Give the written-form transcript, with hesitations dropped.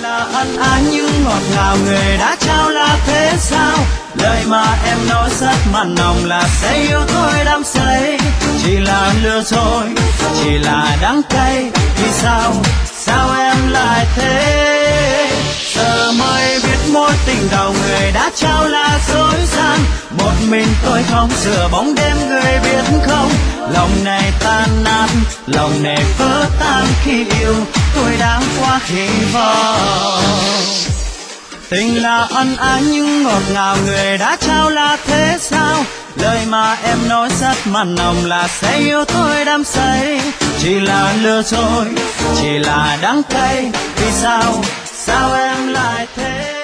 là ân ái nhưng ngọt ngào người đã trao là thế sao? Lời mà em nói rất mặn nồng là sẽ yêu tôi đắm say. Chỉ là lừa dối, chỉ là đắng cay. Vì sao, sao em lại thế? Giờ mới biết mối tình đầu người đã trao là dối gian. Một mình tôi không sửa bóng đêm người biết không? Lòng này tan nát, lòng này vỡ tan khi yêu. Tôi đáng quá hy vọng. Tình là ân ái nhưng ngọt ngào người đã trao là thế sao? Lời mà em nói rất mặn nồng là sẽ yêu tôi đắm say. Chỉ là lừa dối, chỉ là đắng cay. Vì sao, sao em lại thế?